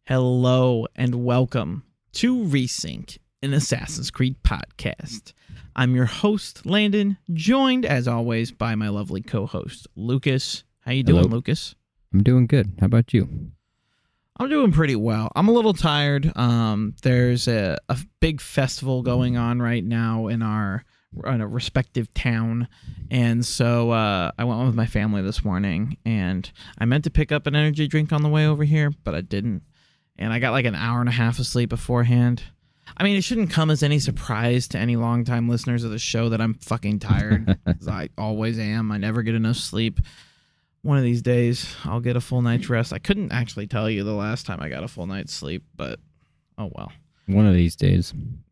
Hello and welcome to Resync, an Assassin's Creed podcast. I'm your host, Landon, joined as always by my lovely co-host, Lucas. How you doing, Lucas? I'm doing good. How about you? I'm doing pretty well. I'm a little tired. There's a big festival going on right now in a respective town, and so I went with my family this morning, and I meant to pick up an energy drink on the way over here, but I didn't. And I got like an hour and a half of sleep beforehand. I mean, it shouldn't come as any surprise to any longtime listeners of the show that I'm fucking tired. 'Cause I always am. I never get enough sleep. One of these days, I'll get a full night's rest. I couldn't actually tell you the last time I got a full night's sleep, but oh well. One of these days.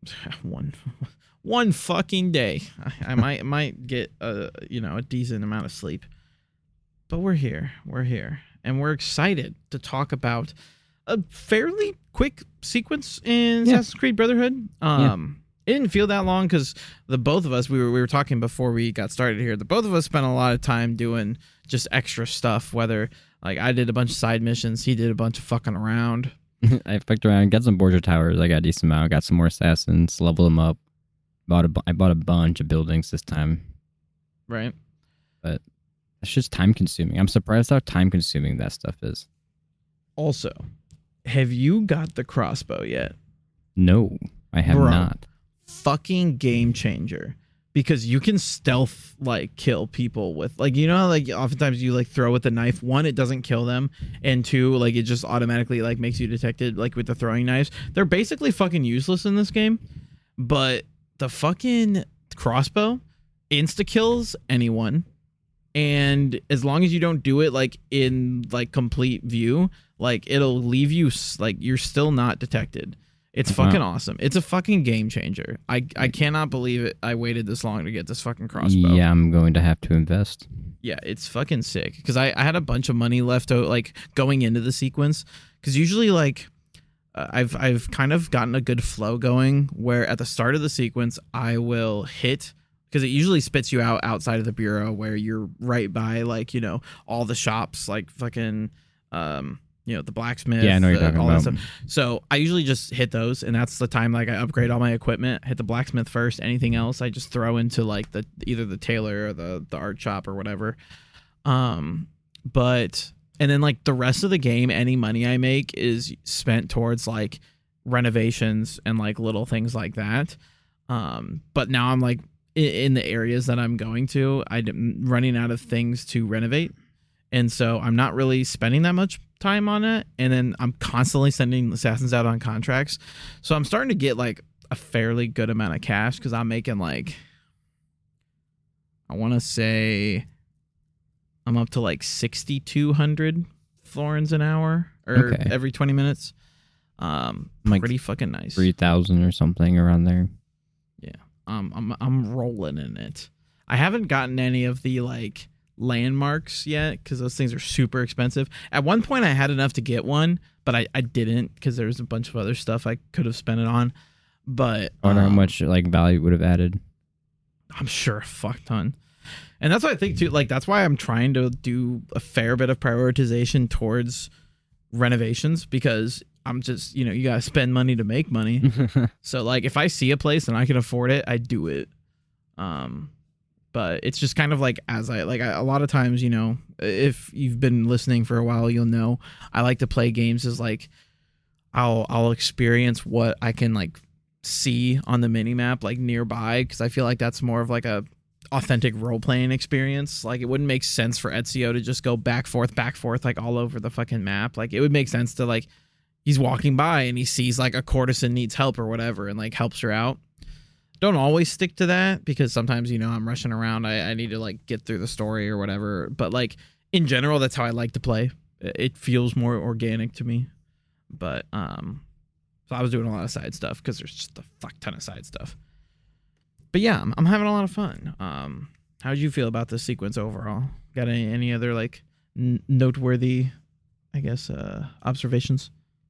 One fucking day. I might get a decent amount of sleep. But we're here. And we're excited to talk about a fairly quick sequence in Assassin's Creed Brotherhood. It didn't feel that long because the both of us, we were talking before we got started here, the both of us spent a lot of time doing just extra stuff, whether like I did a bunch of side missions, he did a bunch of fucking around. I fucked around, got some Borgia Towers, I got a decent amount, got some more assassins, leveled them up. I bought a bunch of buildings this time. Right. But it's just time consuming. I'm surprised how time consuming that stuff is. Also, have you got the crossbow yet? No, I have not. Fucking game changer. Because you can stealth like kill people with like, you know, like oftentimes you like throw with the knife. One, it doesn't kill them, and two, like it just automatically like makes you detected like with the throwing knives. They're basically fucking useless in this game, but the fucking crossbow insta kills anyone, and as long as you don't do it like in like complete view, like it'll leave you like you're still not detected. It's fucking awesome. It's a fucking game changer. I cannot believe it. I waited this long to get this fucking crossbow. Yeah, I'm going to have to invest. Yeah, it's fucking sick. Because I had a bunch of money left out, like going into the sequence. Because usually, like, I've kind of gotten a good flow going where at the start of the sequence I will hit, because it usually spits you out outside of the bureau where you're right by like, you know, all the shops, like fucking the blacksmith. Yeah, I know you're talking all about. that stuff. So I usually just hit those, and that's the time like I upgrade all my equipment, hit the blacksmith first. Anything else I just throw into like either the tailor or the art shop or whatever. But and then like the rest of the game, any money I make is spent towards like renovations and like little things like that. But now I'm like in the areas that I'm going to, I'm running out of things to renovate. And so I'm not really spending that much time on it. And then I'm constantly sending assassins out on contracts. So I'm starting to get like a fairly good amount of cash because I'm making like, I want to say I'm up to like 6,200 florins an hour or every 20 minutes. Like pretty fucking nice. 3,000 or something around there. Yeah. I'm rolling in it. I haven't gotten any of the like landmarks yet because those things are super expensive. At one point I had enough to get one, but I didn't because there was a bunch of other stuff I could have spent it on. But I wonder how much like value would have added. I'm sure a fuck ton. And that's what I think too. Like that's why I'm trying to do a fair bit of prioritization towards renovations, because I'm just, you gotta spend money to make money. So like if I see a place and I can afford it, I do it. But it's just kind of like a lot of times, if you've been listening for a while, you'll know I like to play games as like I'll experience what I can like see on the mini map like nearby, because I feel like that's more of like a authentic role playing experience. Like it wouldn't make sense for Ezio to just go back forth like all over the fucking map. Like it would make sense to like he's walking by and he sees like a courtesan needs help or whatever and like helps her out. Don't always stick to that because sometimes, I'm rushing around. I need to like get through the story or whatever. But like in general, that's how I like to play. It feels more organic to me. But so I was doing a lot of side stuff because there's just a fuck ton of side stuff. But yeah, I'm having a lot of fun. How did you feel about this sequence overall? Got any other like noteworthy, I guess, observations?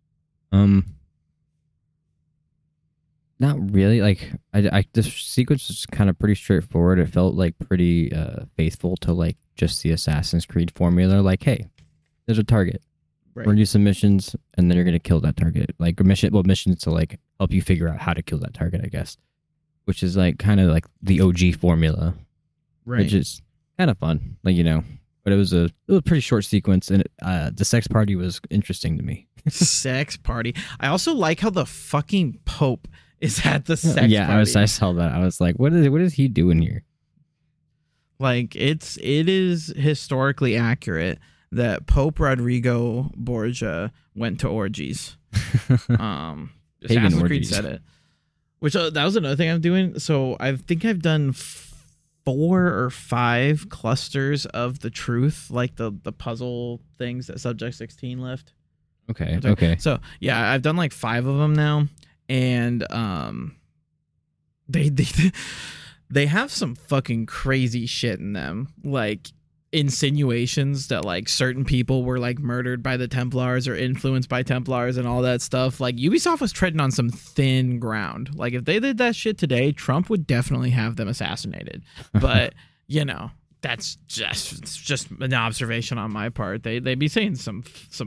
Not really. Like, this sequence is kind of pretty straightforward. It felt like pretty faithful to like just the Assassin's Creed formula. Like, hey, there's a target. Right. We're gonna do some missions, and then you're gonna kill that target. Like missions to like help you figure out how to kill that target, I guess. Which is like kind of like the OG formula, Right. which is kind of fun, like But it was a pretty short sequence, and the sex party was interesting to me. Sex party. I also like how the fucking Pope is at the sex Yeah, party. I saw that. I was like, what is he doing here? Like it is historically accurate that Pope Rodrigo Borgia went to orgies. Pagan Assassin's Creed orgies. said it. Which that was another thing I'm doing. So I think I've done 4 or 5 clusters of the truth, like the puzzle things that Subject 16 left. Okay. So yeah, I've done like 5 of them now, and they have some fucking crazy shit in them, like insinuations that like certain people were like murdered by the Templars or influenced by Templars and all that stuff. Like Ubisoft was treading on some thin ground. Like if they did that shit today, Trump would definitely have them assassinated. But that's just an observation on my part. They be saying some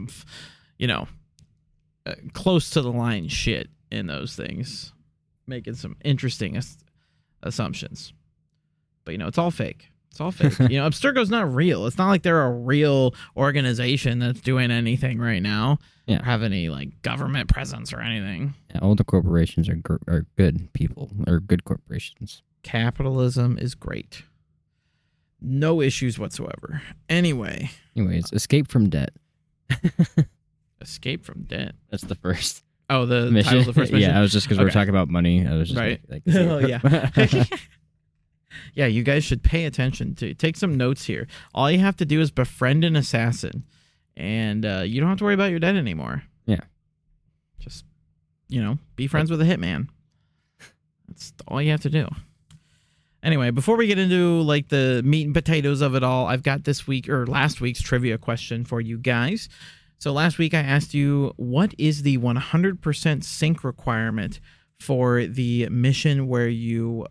close to the line shit in those things, making some interesting assumptions. But it's all fake. It's all fake. Abstergo's not real. It's not like they're a real organization that's doing anything right now. Yeah. Or have any like government presence or anything. Yeah, all the corporations are good people, or good corporations. Capitalism is great. No issues whatsoever. Anyways, Escape from Debt. Escape from Debt. That's the first. Oh, the mission. title of the first mission? Yeah, I was just because we were Okay. talking about money. I was just Right. Oh, yeah. Yeah, you guys should pay attention to. Take some notes here. All you have to do is befriend an assassin, and you don't have to worry about your debt anymore. Yeah. Just, be friends with a hitman. That's all you have to do. Anyway, before we get into like the meat and potatoes of it all, I've got last week's trivia question for you guys. So last week I asked you, what is the 100% sync requirement for the mission where you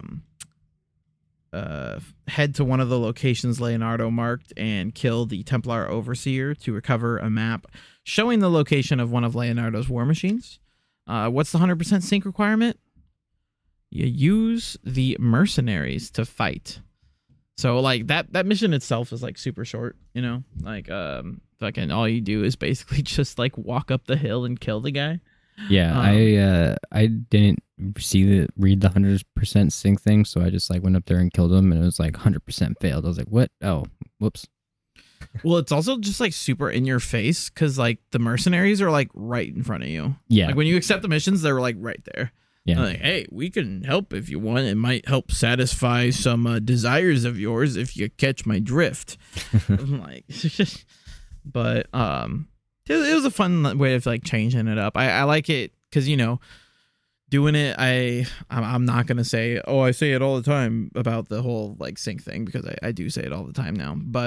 head to one of the locations Leonardo marked and kill the Templar Overseer to recover a map showing the location of one of Leonardo's war machines? What's the 100% sync requirement? You use the mercenaries to fight. So like that mission itself is like super short, like fucking all you do is basically just like walk up the hill and kill the guy. Yeah, I didn't read the 100% sync thing, so I just like went up there and killed him, and it was like 100% failed. I was like, what? Oh, whoops. Well, it's also just like super in your face because like the mercenaries are like right in front of you. Yeah. Like when you accept the missions, they're like right there. Yeah. Like, hey, we can help if you want. It might help satisfy some desires of yours if you catch my drift. I'm like, but it was a fun way of like changing it up. I like it because doing it. I'm not gonna say I say it all the time about the whole like sync thing because I do say it all the time now. But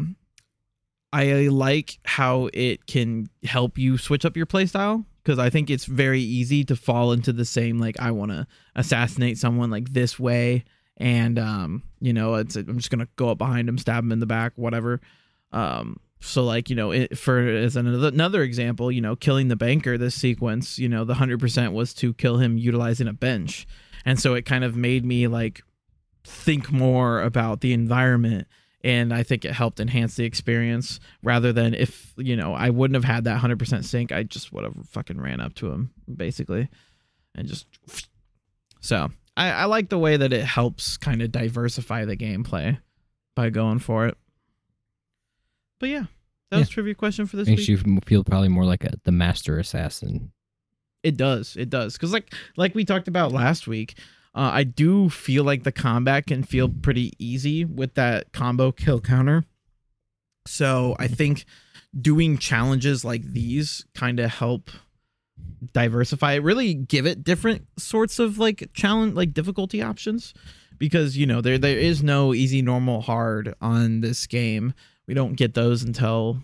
I like how it can help you switch up your playstyle. Because I think it's very easy to fall into the same, like, I want to assassinate someone, like, this way. And, I'm just going to go up behind him, stab him in the back, whatever. So, like, as another example, killing the banker, this sequence, the 100% was to kill him utilizing a bench. And so it kind of made me, like, think more about the environment. And I think it helped enhance the experience rather than if, I wouldn't have had that 100% sync. I just would have fucking ran up to him, basically. And just... So, I like the way that it helps kind of diversify the gameplay by going for it. But yeah, that was trivia question for this Makes week. you feel probably more like the master assassin. It does. Because like we talked about last week... I do feel like the combat can feel pretty easy with that combo kill counter. So I think doing challenges like these kind of help diversify it, really give it different sorts of like challenge, like difficulty options, because there is no easy, normal, hard on this game. We don't get those until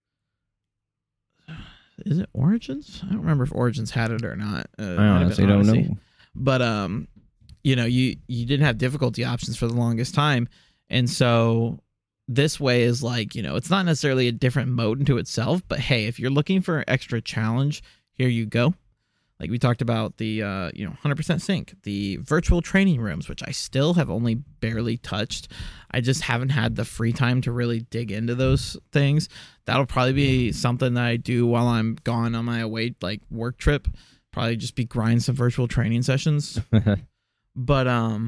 is it Origins? I don't remember if Origins had it or not. I honestly don't know. But you didn't have difficulty options for the longest time, and so this way is like, it's not necessarily a different mode into itself, but hey, if you're looking for an extra challenge, here you go. Like we talked about the 100% sync, the virtual training rooms, which I still have only barely touched. I just haven't had the free time to really dig into those things. That'll probably be something that I do while I'm gone on my away work trip. Probably just be grind some virtual training sessions. But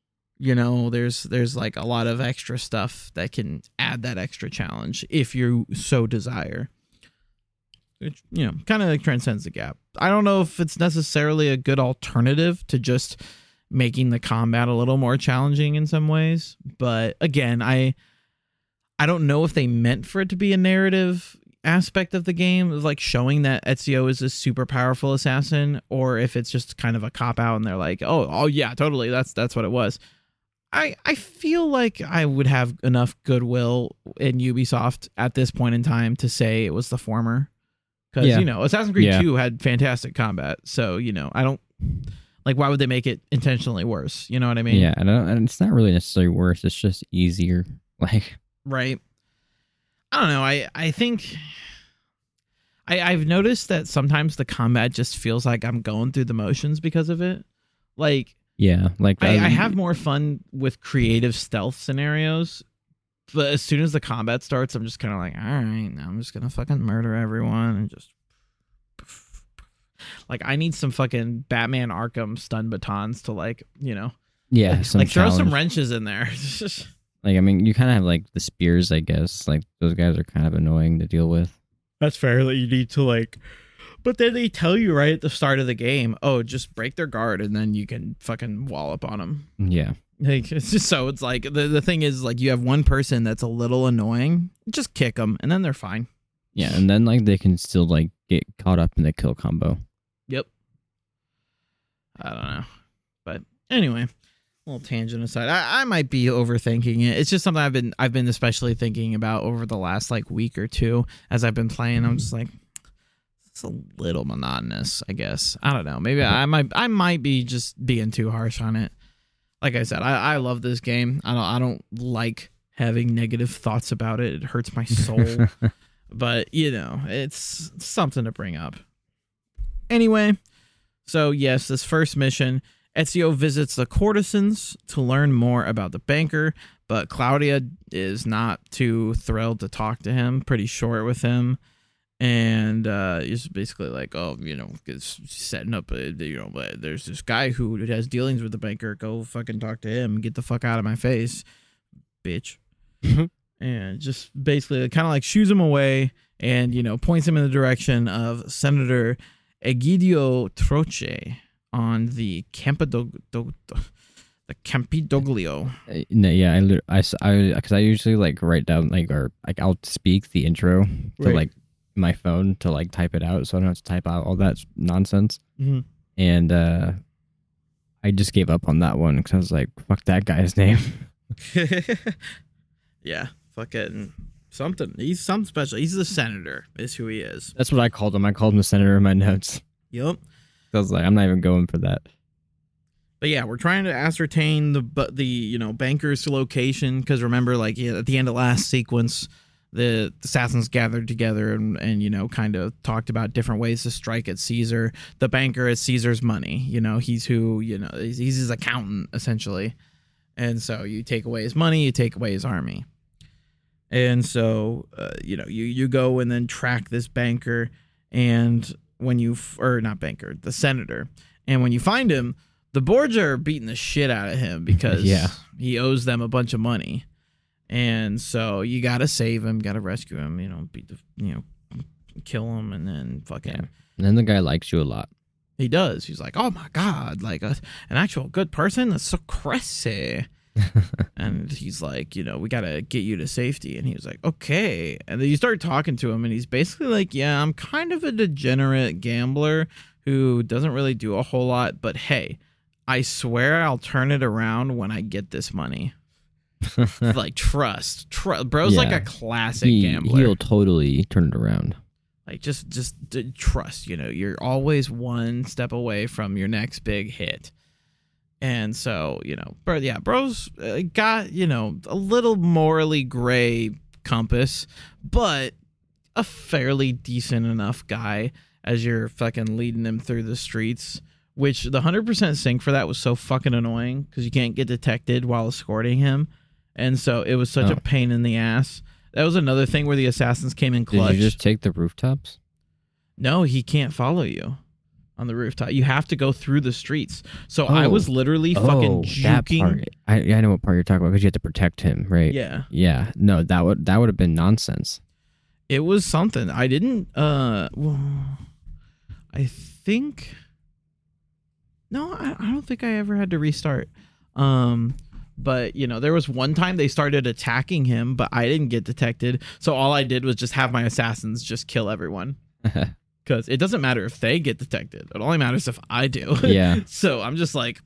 there's like a lot of extra stuff that can add that extra challenge if you so desire. It, kind of transcends the gap. I don't know if it's necessarily a good alternative to just making the combat a little more challenging in some ways. But again, I don't know if they meant for it to be a narrative aspect of the game, of like showing that Ezio is a super powerful assassin, or if it's just kind of a cop out and they're like, oh yeah, totally, that's what it was. I feel like I would have enough goodwill in Ubisoft at this point in time to say it was the former. Because, Assassin's Creed 2 had fantastic combat. So, I don't... Like, why would they make it intentionally worse? You know what I mean? Yeah, and it's not really necessarily worse. It's just easier. Right. I don't know. I think... I've noticed that sometimes the combat just feels like I'm going through the motions because of it. Like... Yeah, I have more fun with creative stealth scenarios. But as soon as the combat starts, I'm just kind of like, all right, now I'm just going to fucking murder everyone and just... Like, I need some fucking Batman Arkham stun batons to, Yeah, throw some wrenches in there. You kind of have, the spears, I guess. Like, those guys are kind of annoying to deal with. That's fair that you need to, But then they tell you right at the start of the game, oh, just break their guard, and then you can fucking wallop on them. Yeah. It's just so it's like the thing is you have one person that's a little annoying, just kick them and then they're fine. Yeah, and then they can still get caught up in the kill combo. Yep. I don't know, but anyway, a little tangent aside, I might be overthinking it. It's just something I've been especially thinking about over the last week or two as I've been playing. I'm just like, it's a little monotonous, I guess. I don't know. Maybe I might be just being too harsh on it. Like I said, I love this game. I don't like having negative thoughts about it. It hurts my soul. But, it's something to bring up. Anyway, so yes, this first mission, Ezio visits the courtesans to learn more about the banker, but Claudia is not too thrilled to talk to him, pretty short with him. And he's basically like, it's setting up, there's this guy who has dealings with the banker. Go fucking talk to him. Get the fuck out of my face, bitch. And just basically kind of shoos him away and, points him in the direction of Senator Egidio Troche on the Campidoglio. No, yeah, because I usually write down I'll speak the intro to my phone to type it out, so I don't have to type out all that nonsense. Mm-hmm. And I just gave up on that one because I was like, fuck that guy's name. Yeah, fucking something. He's something special. He's the senator, is who he is. That's what I called him. I called him the senator in my notes. Yep. I was like, I'm not even going for that. But yeah, we're trying to ascertain the banker's location, because remember, at the end of last sequence, the assassins gathered together and kind of talked about different ways to strike at Caesar. The banker is Caesar's money. He's who, he's his accountant, essentially. And so you take away his money, you take away his army. And so, you go and then track this banker, and when the senator. And when you find him, the Borgia are beating the shit out of him because he owes them a bunch of money. And so you got to save him, got to rescue him, kill him, and then fucking... Yeah. And then the guy likes you a lot. He does. He's like, oh my God, an actual good person? That's so crazy. And he's like, we got to get you to safety. And he was like, okay. And then you start talking to him, and he's basically like, yeah, I'm kind of a degenerate gambler who doesn't really do a whole lot, but hey, I swear I'll turn it around when I get this money. Trust. Bro's like a classic gambler. He'll totally turn it around. Just trust. You're always one step away from your next big hit. And so, bro, yeah, bro's got, a little morally gray compass, but a fairly decent enough guy as you're fucking leading him through the streets, which the 100% sync for that was so fucking annoying because you can't get detected while escorting him. And so it was such a pain in the ass. That was another thing where the assassins came in clutch. Did you just take the rooftops? No, he can't follow you on the rooftop. You have to go through the streets. So I was literally fucking juking. That part. I know what part you're talking about because you have to protect him, right? Yeah. Yeah. No, that would have been nonsense. It was something. I didn't I think no, I don't think I ever had to restart. But there was one time they started attacking him, but I didn't get detected. So all I did was just have my assassins just kill everyone. Because it doesn't matter if they get detected. It only matters if I do. Yeah. So I'm just like,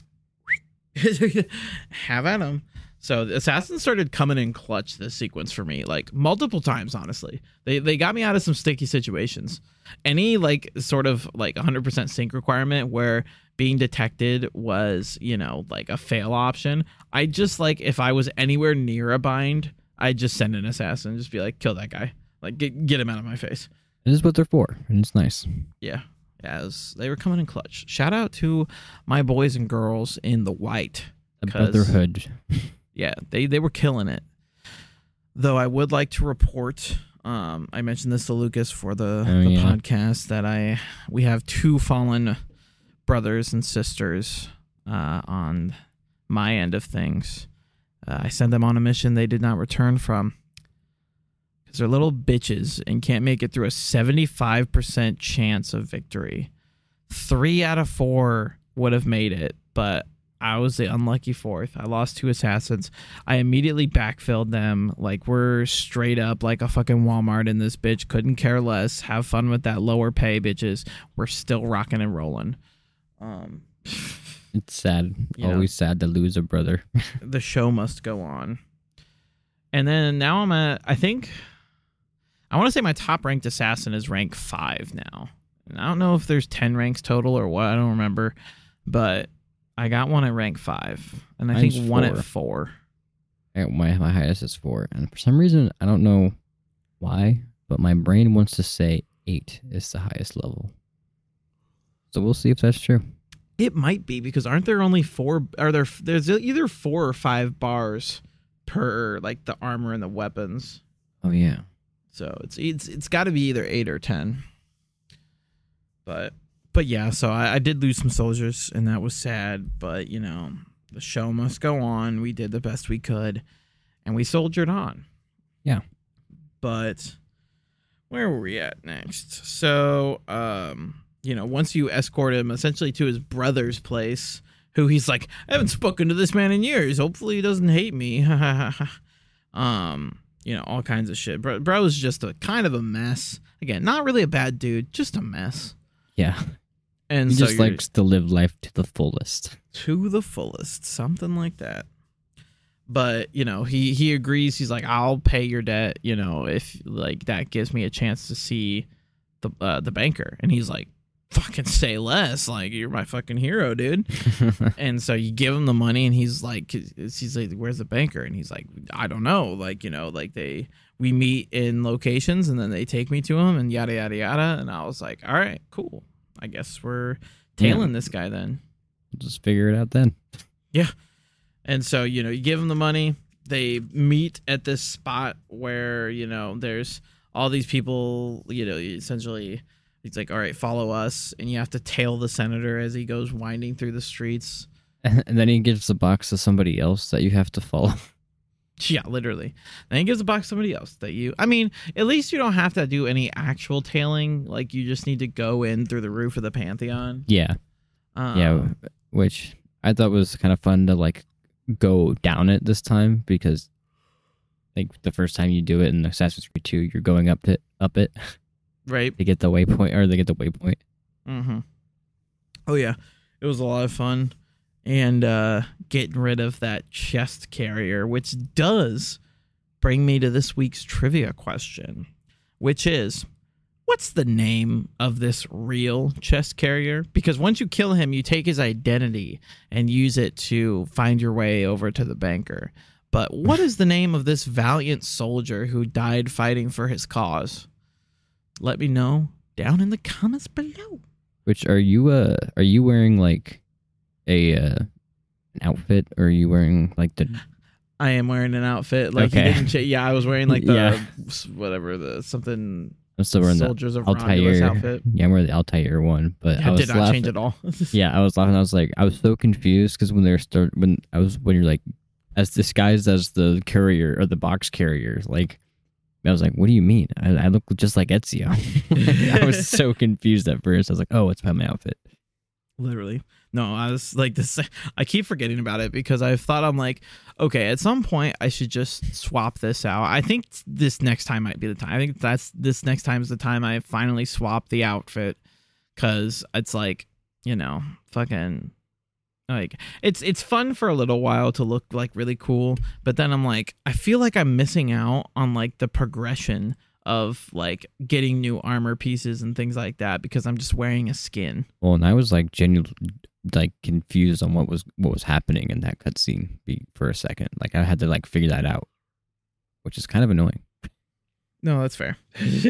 have at them. So the assassins started coming in clutch this sequence for me, like multiple times, honestly. They got me out of some sticky situations. Any like sort of like 100% sync requirement where being detected was, like a fail option. I just like, if I was anywhere near a bind, I'd just send an assassin and just be like, kill that guy. Like get him out of my face. This is what they're for, and it's nice. Yeah. They were coming in clutch. Shout out to my boys and girls in the white. The Brotherhood. Yeah, they were killing it. Though I would like to report, I mentioned this to Lucas for the podcast, that we have 2 fallen brothers and sisters on my end of things. I sent them on a mission they did not return from because they're little bitches and can't make it through a 75% chance of victory. 3 out of 4 would have made it, but I was the unlucky 4th. I lost 2 assassins. I immediately backfilled them. Like, we're straight up like a fucking Walmart in this bitch. Couldn't care less. Have fun with that lower pay, bitches. We're still rocking and rolling. It's sad. Always sad to lose a brother. The show must go on. And then now I'm at, I want to say my top ranked assassin is rank 5 now. And I don't know if there's 10 ranks total or what. I don't remember. But I got one at rank 5. And I think one at 4. My highest is 4. And for some reason, I don't know why, but my brain wants to say 8 is the highest level. So we'll see if that's true. It might be, because aren't there only 4? There's either 4 or 5 bars per like the armor and the weapons. Oh yeah. So it's got to be either 8 or 10. But yeah, so I did lose some soldiers, and that was sad. But the show must go on. We did the best we could, and we soldiered on. Yeah. But where were we at next? So once you escort him essentially to his brother's place, who he's like, I haven't spoken to this man in years. Hopefully he doesn't hate me. All kinds of shit. Bro is just a kind of a mess. Again, not really a bad dude, just a mess. Yeah. And he so just likes to live life to the fullest. To the fullest, something like that. But, he agrees. He's like, I'll pay your debt, if like that gives me a chance to see the banker. And he's like, fucking say less. Like, you're my fucking hero, dude. And so you give him the money, and he's like, where's the banker? And he's like, I don't know. Like, we meet in locations, and then they take me to him, and yada, yada, yada. And I was like, all right, cool. I guess we're tailing this guy then. Just figure it out then. Yeah. And so, you give them the money. They meet at this spot where, there's all these people, essentially. He's like, all right, follow us. And you have to tail the senator as he goes winding through the streets. And then he gives the box to somebody else that you have to follow. Yeah, literally. Then he gives the box to somebody else at least you don't have to do any actual tailing. Like, you just need to go in through the roof of the Pantheon. Yeah. Which I thought was kind of fun to, like, go down it this time, because, like, the first time you do it in Assassin's Creed 2, you're going up it. Right. They get the waypoint. Mm-hmm. Oh, yeah. It was a lot of fun. And getting rid of that chest carrier, which does bring me to this week's trivia question, which is, what's the name of this real chest carrier? Because once you kill him, you take his identity and use it to find your way over to the banker. But what is the name of this valiant soldier who died fighting for his cause? Let me know down in the comments below. Which are you wearing like an outfit, or are you wearing like the? I am wearing an outfit. Like Okay. he didn't. I was wearing like the Yeah. whatever the something. I'm still wearing Soldiers of the Romulus Altair outfit. Yeah, I'm wearing the Altair one, but I was Did not laughing. change at all. Yeah, I was laughing. I was like, I was so confused because when you're like as disguised as the courier or the box carrier, like I was like, what do you mean? I look just like Ezio. I was so confused at first. I was like, oh, it's my outfit. Literally. No, I was like this. I keep forgetting about it because I've thought I'm like, okay, at some point I should just swap this out. I think this next time might be the time. I think this next time is the time I finally swap the outfit, because it's like, fucking like it's fun for a little while to look like really cool, but then I'm like, I feel like I'm missing out on like the progression of like getting new armor pieces and things like that because I'm just wearing a skin. Well, and I was like genuinely like confused on what was happening in that cutscene for a second. Like I had to like figure that out, which is kind of annoying. No, that's fair.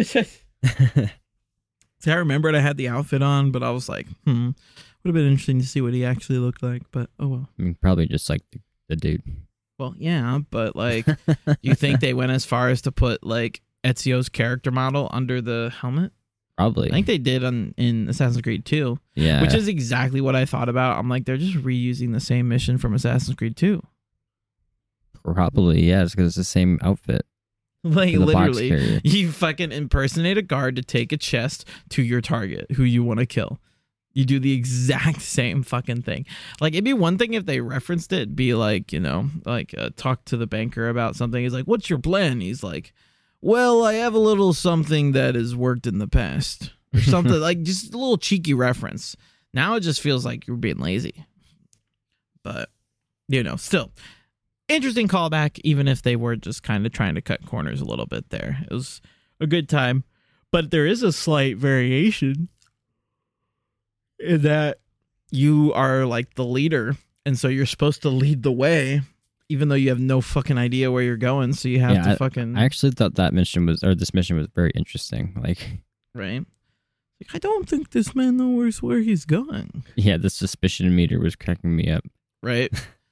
See, I remembered I had the outfit on, but I was like, would have been interesting to see what he actually looked like, but oh well. I mean, probably just like the dude. Well, yeah, but like, you think they went as far as to put like Ezio's character model under the helmet? Probably. I think they did in Assassin's Creed 2, Yeah. which is exactly what I thought about. I'm like, they're just reusing the same mission from Assassin's Creed 2. Probably, yes, because it's the same outfit. Like, The box literally, carrier. you fucking impersonate a guard to take a chest to your target who you want to kill. You do the exact same fucking thing. Like, it'd be one thing if they referenced it, be like, talk to the banker about something. He's like, what's your plan? He's like, well, I have a little something that has worked in the past. Or something, like just a little cheeky reference. Now it just feels like you're being lazy. But, still. Interesting callback, even if they were just kind of trying to cut corners a little bit there. It was a good time. But there is a slight variation in that you are like the leader, and so you're supposed to lead the way, even though you have no fucking idea where you're going, so you have to fucking... I actually thought this mission was very interesting. Like, right? Like, I don't think this man knows where he's going. yeah, the suspicion meter was cracking me up. Right?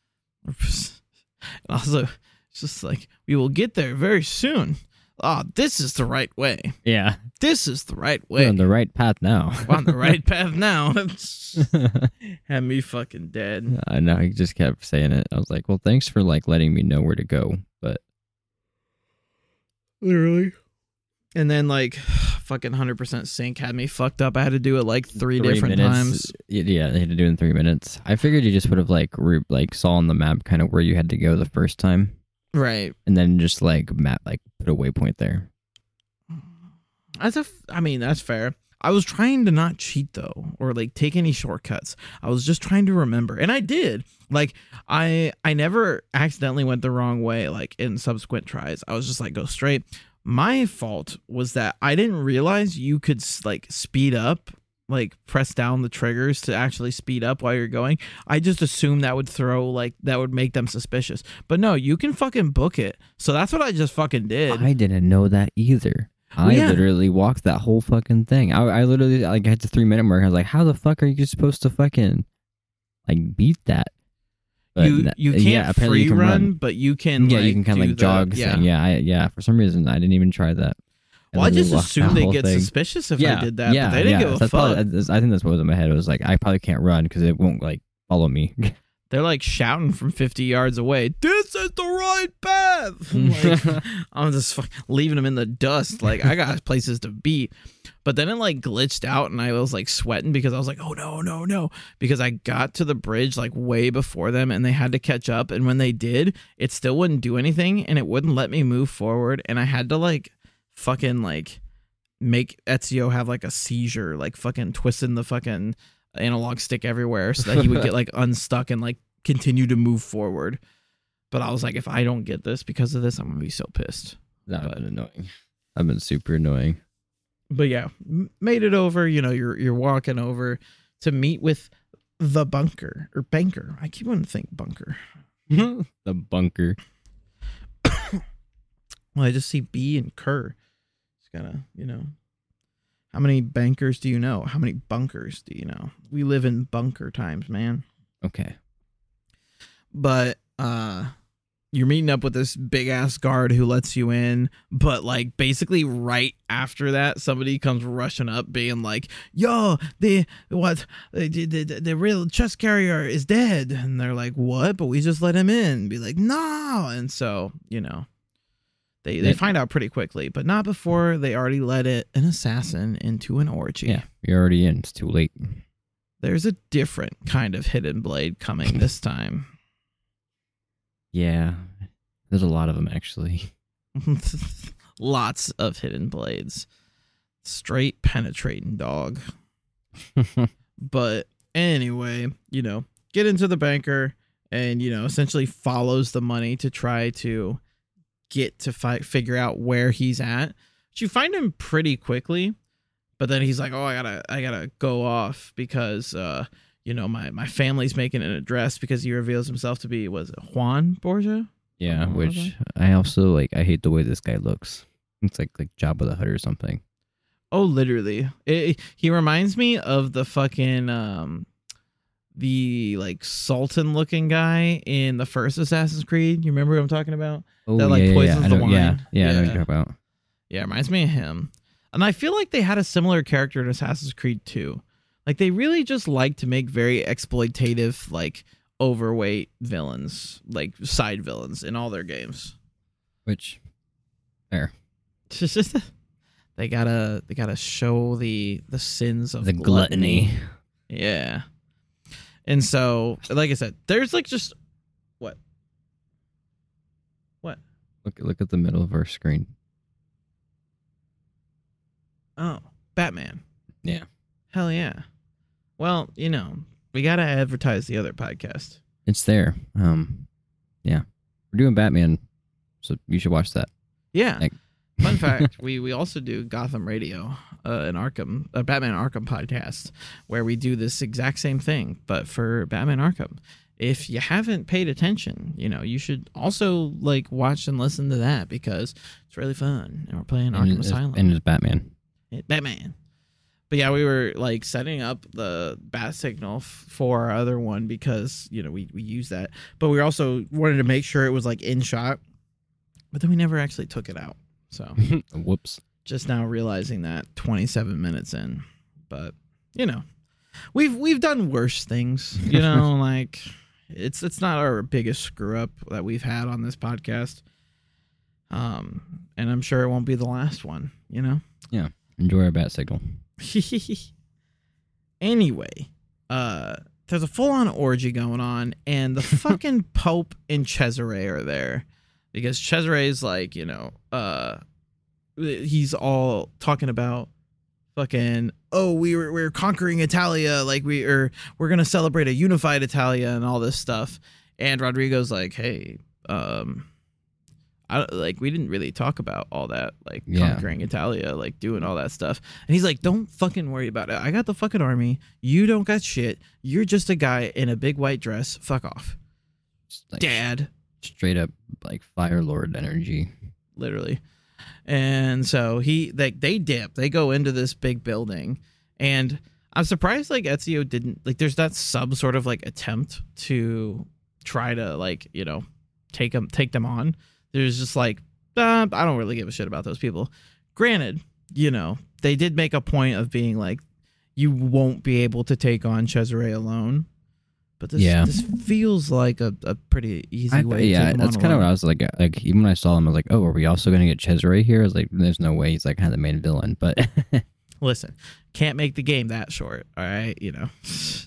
Also, it's just like, we will get there very soon. This is the right way. Yeah. This is the right way. We're on the right path now. We're on the right path now. Had me fucking dead. I know, he just kept saying it. I was like, well, thanks for like letting me know where to go, but literally. And then like fucking 100% sync had me fucked up. I had to do it like three different times. Yeah, they had to do it in 3 minutes. I figured you just would have like saw on the map kind of where you had to go the first time, right? And then just like put a waypoint there. I mean, that's fair. I was trying to not cheat though, or like take any shortcuts. I was just trying to remember, and I did. Like I never accidentally went the wrong way. Like in subsequent tries, I was just like go straight. My fault was that I didn't realize you could like speed up, like press down the triggers to actually speed up while you're going. I just assumed that would make them suspicious. But no, you can fucking book it. So that's what I just fucking did. I didn't know that either. I literally walked that whole fucking thing. I literally like had the 3 minute mark. I was like, how the fuck are you supposed to fucking like beat that? But you can't apparently free you can run, but you can. Yeah, like, you can kind of like jog. Yeah. Thing. Yeah. For some reason, I didn't even try that. Well, I just literally walked assumed that they whole get thing. suspicious if I did that. Yeah, but they didn't give a That's fuck. I think that's what was in my head. It was like, I probably can't run because it won't like follow me. They're like shouting from 50 yards away, "This is the right path!" Like, I'm just leaving them in the dust. Like, I got places to be. But then it like glitched out and I was like sweating because I was like, oh no. Because I got to the bridge like way before them and they had to catch up. And when they did, it still wouldn't do anything and it wouldn't let me move forward. And I had to like fucking like make Ezio have like a seizure, like fucking twisting the fucking analog stick everywhere so that he would get like unstuck and like continue to move forward. But I was like, if I don't get this because of this, I'm gonna be so pissed. That would have been annoying. I've been super annoying. But yeah, made it over. You know, you're walking over to meet with the bunker or banker. I keep wanting to think bunker. The bunker. Well, I just see B and Kerr. It's gotta, you know. How many bankers do you know? How many bunkers do you know? We live in bunker times, man. Okay. But you're meeting up with this big ass guard who lets you in, but like basically right after that, somebody comes rushing up, being like, "Yo, the real chest carrier is dead," and they're like, "What?" But we just let him in. Be like, "No," and so you know, they find out pretty quickly, but not before they already let an assassin into an orgy. Yeah, you're already in. It's too late. There's a different kind of hidden blade coming this time. Yeah, there's a lot of them actually. Lots of hidden blades. Straight penetrating dog. But anyway, you know, get into the banker and, you know, essentially follows the money to try to get to figure out where he's at. But you find him pretty quickly, but then he's like, "Oh, I gotta go off because you know, my family's making an address," because he reveals himself to be, was it Juan Borgia? Yeah, which I also like. I hate the way this guy looks. It's like Jabba the Hutt or something. Oh, literally. He reminds me of the fucking the like Sultan looking guy in the first Assassin's Creed. You remember what I'm talking about? Oh, that like poisons the wine. Yeah, I know what you're talking about. Yeah, it reminds me of him. And I feel like they had a similar character in Assassin's Creed 2. Like they really just like to make very exploitative, like overweight villains, like side villains in all their games. Which, fair. They gotta show the sins of the gluttony. Yeah. And so, like I said, there's like just what? Look at the middle of our screen. Oh, Batman. Yeah. Hell yeah. Well, you know, we gotta advertise the other podcast. It's there. Yeah, we're doing Batman, so you should watch that. Yeah. Fun fact: we also do Gotham Radio, an Arkham, a Batman Arkham podcast, where we do this exact same thing, but for Batman Arkham. If you haven't paid attention, you know, you should also like watch and listen to that because it's really fun, and we're playing Arkham Asylum. And it's Batman. Batman. But yeah, we were like setting up the bat signal for our other one because, you know, we use that. But we also wanted to make sure it was like in shot. But then we never actually took it out. So Whoops. Just now realizing that 27 minutes in. But, you know, we've done worse things, you know, like it's not our biggest screw up that we've had on this podcast. And I'm sure it won't be the last one, you know? Yeah. Enjoy our bat signal. Anyway, there's a full-on orgy going on, and the fucking Pope and Cesare are there because Cesare's like, you know, he's all talking about fucking, oh, we're conquering Italia, like we're gonna celebrate a unified Italia and all this stuff, and Rodrigo's like, hey, we didn't really talk about all that, like conquering Italia, like doing all that stuff. And he's like, don't fucking worry about it. I got the fucking army. You don't got shit. You're just a guy in a big white dress. Fuck off. Like, Dad. Straight up like Fire Lord energy. Literally. And so they dip. They go into this big building. And I'm surprised like Ezio didn't, like there's that sort of like attempt to try to like, you know, take them on. There's just like, I don't really give a shit about those people. Granted, you know, they did make a point of being like, you won't be able to take on Cesare alone. But this feels like a pretty easy way to take him that's on kind of alone. what I was like even when I saw him, I was like, oh, are we also going to get Cesare here? I was like, there's no way he's like kind of the main villain. But listen, can't make the game that short. All right, you know.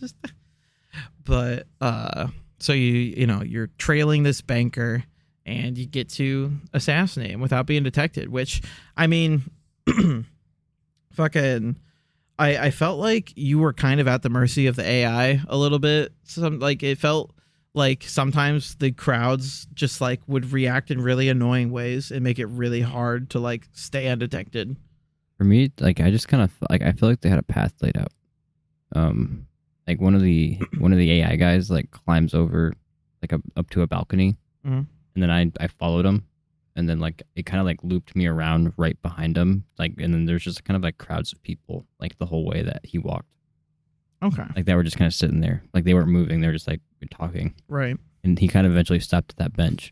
But so you know, you're trailing this banker. And you get to assassinate him without being detected, which, I mean, fucking, I felt like you were kind of at the mercy of the AI a little bit. Like, it felt like sometimes the crowds just, like, would react in really annoying ways and make it really hard to, like, stay undetected. For me, like I just kind of like I feel like they had a path laid out. Like one of the AI guys like climbs over like up to a balcony, Mhm. and then I followed him, and then like it kind of like looped me around right behind him, like, and then there's just kind of like crowds of people like the whole way that he walked, Okay. like they were just kind of sitting there, like they weren't moving, they were just like talking, Right. and he kind of eventually stopped at that bench.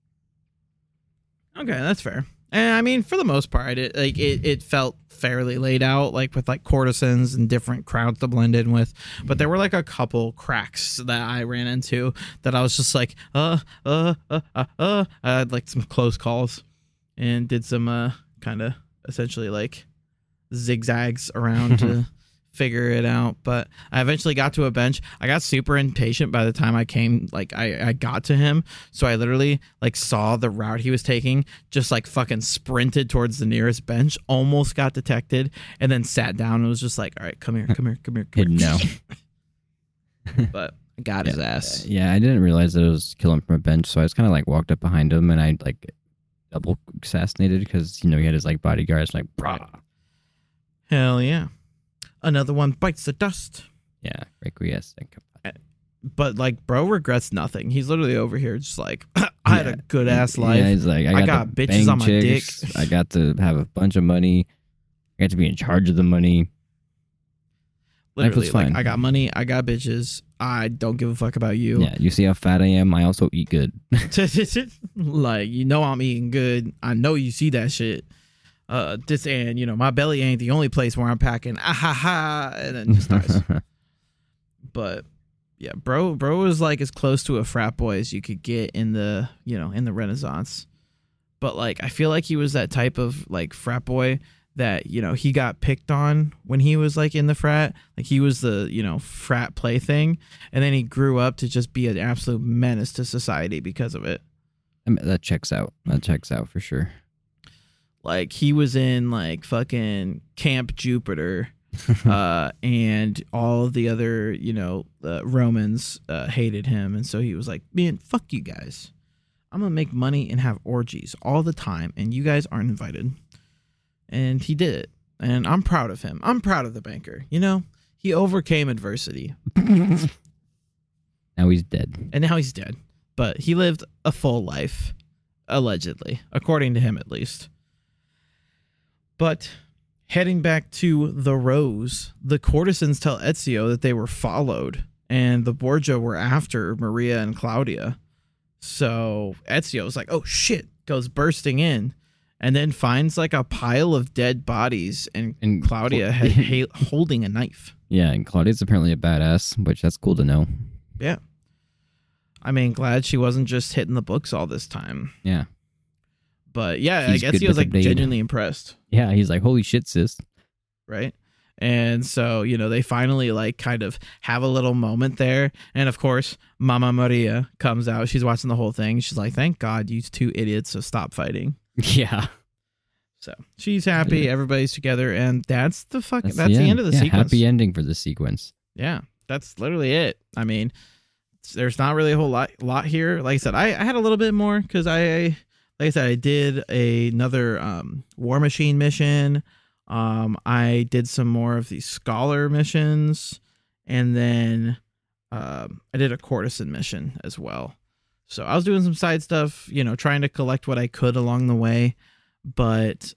Okay, that's fair. And I mean, for the most part, it felt fairly laid out, like with like courtesans and different crowds to blend in with. But there were like a couple cracks that I ran into that I was just like, I had like some close calls and did some kind of essentially like zigzags around to figure it out. But I eventually got to a bench. I got super impatient by the time I came, like I got to him. So I literally like saw the route he was taking, just like fucking sprinted towards the nearest bench, almost got detected, and then sat down and was just like, all right, come here. No. But I got his ass. Yeah, I didn't realize that it was killing from a bench, so I just kind of like walked up behind him and I like double assassinated because he had his like bodyguards like brah. Hell yeah. Another one bites the dust. Yeah, requiescing. But like, bro regrets nothing. He's literally over here just like, I had a good ass life. Yeah, he's like, I got bitches bang on my chicks, dick. I got to have a bunch of money. I got to be in charge of the money. Literally, was like, fine. I got money, I got bitches. I don't give a fuck about you. Yeah, you see how fat I am? I also eat good. Like, I'm eating good. I know you see that shit. My belly ain't the only place where I'm packing. Ah ha ha, and then just starts. But yeah, bro was like as close to a frat boy as you could get in the in the Renaissance. But like, I feel like he was that type of like frat boy that he got picked on when he was like in the frat. Like he was the frat plaything, and then he grew up to just be an absolute menace to society because of it. I mean, that checks out. That checks out for sure. Like he was in like fucking Camp Jupiter, and all of the other Romans hated him, and so he was like, man, fuck you guys. I'm gonna make money and have orgies all the time, and you guys aren't invited. And he did it, and I'm proud of him. I'm proud of the banker. He overcame adversity. Now he's dead. And now he's dead, but he lived a full life, allegedly, according to him at least. But heading back to the Rose, the courtesans tell Ezio that they were followed and the Borgia were after Maria and Claudia. So Ezio's like, oh shit, goes bursting in and then finds like a pile of dead bodies and Claudia holding a knife. Yeah, and Claudia's apparently a badass, which that's cool to know. Yeah. I mean, glad she wasn't just hitting the books all this time. Yeah. But yeah, I guess he was like genuinely impressed. Yeah, he's like, holy shit, sis. Right. And so, they finally like kind of have a little moment there. And of course, Mama Maria comes out. She's watching the whole thing. She's like, thank God you two idiots, so stop fighting. Yeah. So she's happy. Yeah. Everybody's together. And that's the end of the sequence. Happy ending for the sequence. Yeah. That's literally it. I mean, there's not really a whole lot here. Like I said, I had a little bit more because like I said, I did another War Machine mission. I did some more of these Scholar missions, and then I did a Courtesan mission as well. So I was doing some side stuff, trying to collect what I could along the way. But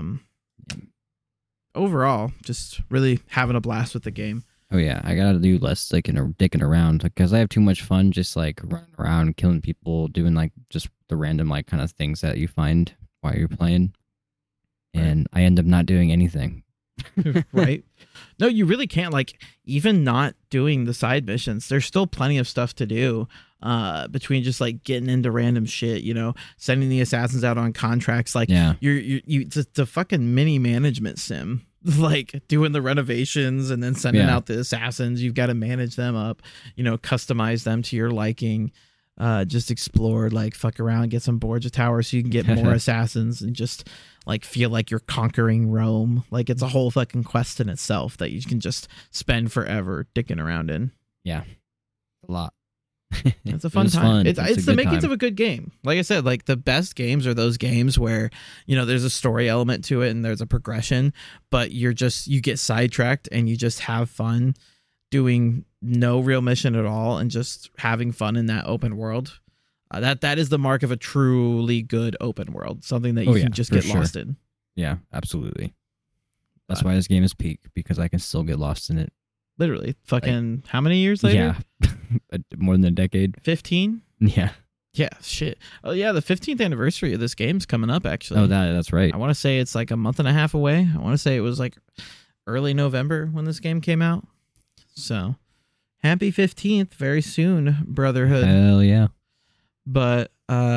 overall, just really having a blast with the game. Oh yeah, I gotta do less dicking around because I have too much fun just like running around, killing people, doing like just the random like kind of things that you find while you're playing, and I end up not doing anything. Right? No, you really can't. Like even not doing the side missions, there's still plenty of stuff to do. Between just like getting into random shit, sending the assassins out on contracts, like it's a fucking mini management sim. Like doing the renovations and then sending out the assassins. You've got to manage them up, customize them to your liking. Just explore, like fuck around, get some Borgia Tower so you can get more assassins and just like feel like you're conquering Rome. Like it's a whole fucking quest in itself that you can just spend forever dicking around in. Yeah, a lot. It's a It fun was time. fun. It's a the good makings time. of a good game. Like I said, like the best games are those games where, there's a story element to it and there's a progression, but you get sidetracked and you just have fun doing no real mission at all and just having fun in that open world. That is the mark of a truly good open world, something that you can just get lost in. Yeah, absolutely. That's why this game is peak, because I can still get lost in it. Literally, fucking how many years later? Yeah, more than a decade. 15? Yeah. Yeah, shit. Oh yeah, the 15th anniversary of this game's coming up actually. Oh, that's right. I want to say it's like a month and a half away. I want to say it was like early November when this game came out. So, happy 15th very soon, Brotherhood. Hell yeah. But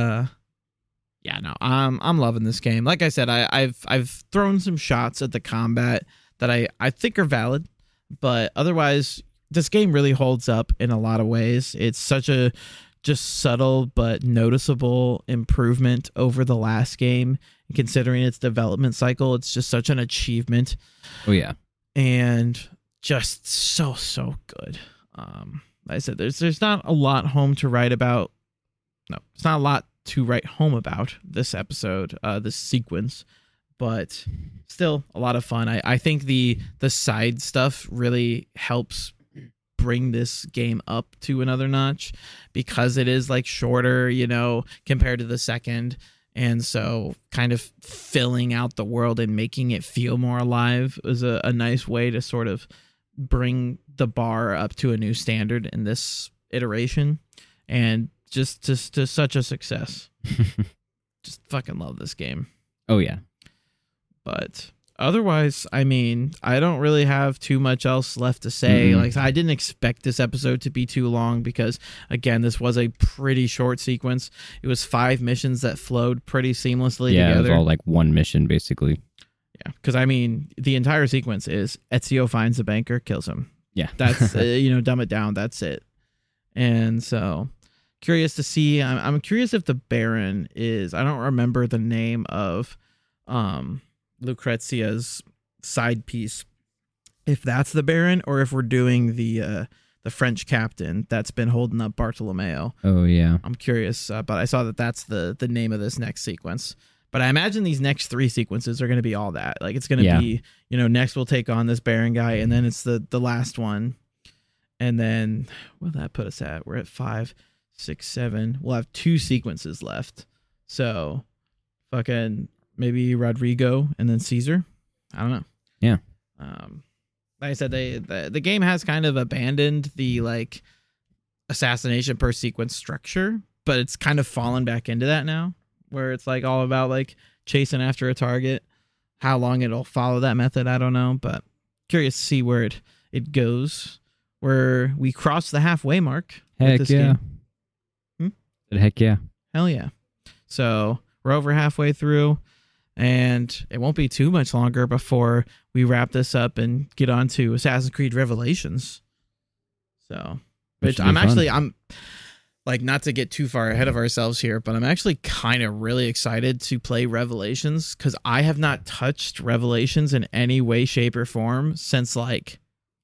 yeah, no, I'm loving this game. Like I said, I've thrown some shots at the combat that I think are valid, but otherwise this game really holds up in a lot of ways. It's such a just subtle but noticeable improvement over the last game. Considering its development cycle, it's just such an achievement. Oh yeah. And just so good. Like I said, there's not a lot home to write about. No, it's not a lot to write home about this episode, this sequence, but still a lot of fun. I think the side stuff really helps bring this game up to another notch because it is like shorter, compared to the second. And so kind of filling out the world and making it feel more alive is a nice way to sort of bring the bar up to a new standard in this iteration. And just to such a success. Just fucking love this game. Oh yeah. But otherwise, I mean, I don't really have too much else left to say. Mm-hmm. Like I didn't expect this episode to be too long because again, this was a pretty short sequence. It was 5 missions that flowed pretty seamlessly together. Yeah, it was all like one mission basically. Yeah, because I mean, the entire sequence is Ezio finds the banker, kills him. Yeah. That's dumb it down. That's it. And so curious to see. I'm curious if the Baron is. I don't remember the name of Lucrezia's side piece. If that's the Baron, or if we're doing the French captain that's been holding up Bartolomeo. Oh yeah. I'm curious, but I saw that that's the name of this next sequence. But I imagine these next 3 sequences are going to be all that. Like it's going to be, next we'll take on this Baron guy, and then it's the last one, and then what did that put us at? We're at 5, 6, 7. We'll have 2 sequences left. So fucking maybe Rodrigo and then Caesar. I don't know. Yeah. Like I said, the game has kind of abandoned the like assassination per sequence structure, but it's kind of fallen back into that now, where it's like all about like chasing after a target. How long it'll follow that method, I don't know, but curious to see where it goes. Where we cross the halfway mark. Heck with this yeah. game. Heck yeah. Hell yeah. So we're over halfway through, and it won't be too much longer before we wrap this up and get on to Assassin's Creed Revelations. So, which I'm like, not to get too far ahead of ourselves here, but I'm actually kind of really excited to play Revelations because I have not touched Revelations in any way, shape, or form since like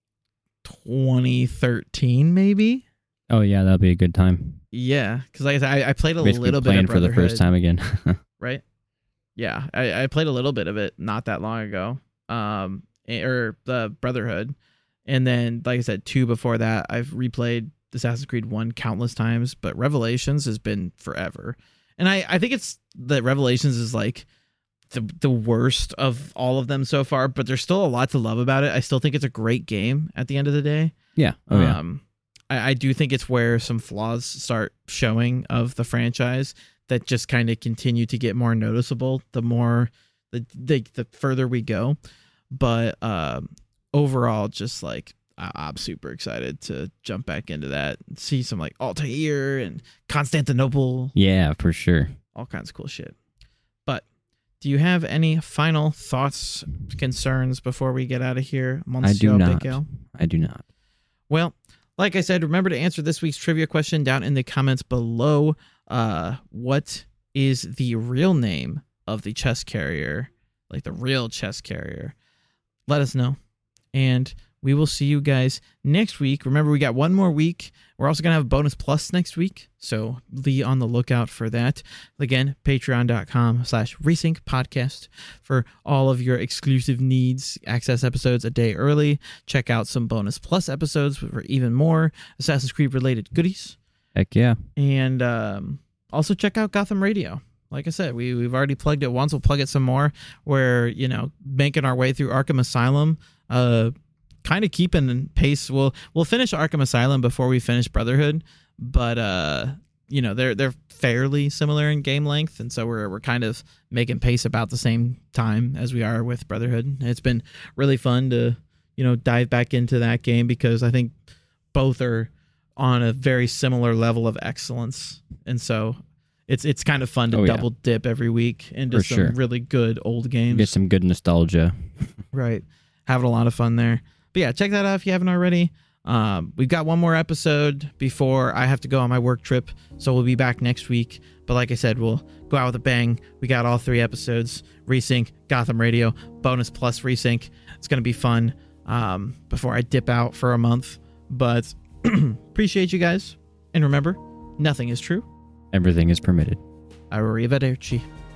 2013, maybe. Oh yeah, that'll be a good time. Yeah, because like I said, I played a Basically little bit playing of for the Brotherhood, first time again. right? Yeah, I played a little bit of it not that long ago, or the Brotherhood, and then like I said, 2 before that. I've replayed Assassin's Creed 1 countless times, but Revelations has been forever, and I think it's that Revelations is like the worst of all of them so far, but there's still a lot to love about it. I still think it's a great game at the end of the day. Yeah. Oh yeah. I do think it's where some flaws start showing of the franchise that just kind of continue to get more noticeable the more the further we go. But overall, just like I'm super excited to jump back into that and see some like Altair and Constantinople. Yeah, for sure. All kinds of cool shit. But do you have any final thoughts, concerns before we get out of here? I do not. Miguel? I do not. Well, like I said, remember to answer this week's trivia question down in the comments below. What is the real name of the chest carrier? Like the real chest carrier. Let us know. And we will see you guys next week. Remember, we got one more week. We're also going to have Bonus Plus next week, so be on the lookout for that. Again, patreon.com/Resync podcast for all of your exclusive needs. Access episodes a day early. Check out some Bonus Plus episodes for even more Assassin's Creed related goodies. Heck yeah. And also check out Gotham Radio. Like I said, we've already plugged it once. We'll plug it some more. We're, making our way through Arkham Asylum. Kind of keeping pace. We'll finish Arkham Asylum before we finish Brotherhood, but they're fairly similar in game length, and so we're kind of making pace about the same time as we are with Brotherhood. It's been really fun to dive back into that game because I think both are on a very similar level of excellence, and so it's kind of fun to double dip every week into some really good old games. Get some good nostalgia. Right, having a lot of fun there. But yeah, check that out if you haven't already. We've got one more episode before I have to go on my work trip, so we'll be back next week. But like I said, we'll go out with a bang. We got all 3 episodes: Resync, Gotham Radio, Bonus Plus Resync. It's going to be fun before I dip out for a month. But appreciate you guys. And remember, nothing is true. Everything is permitted. Arrivederci.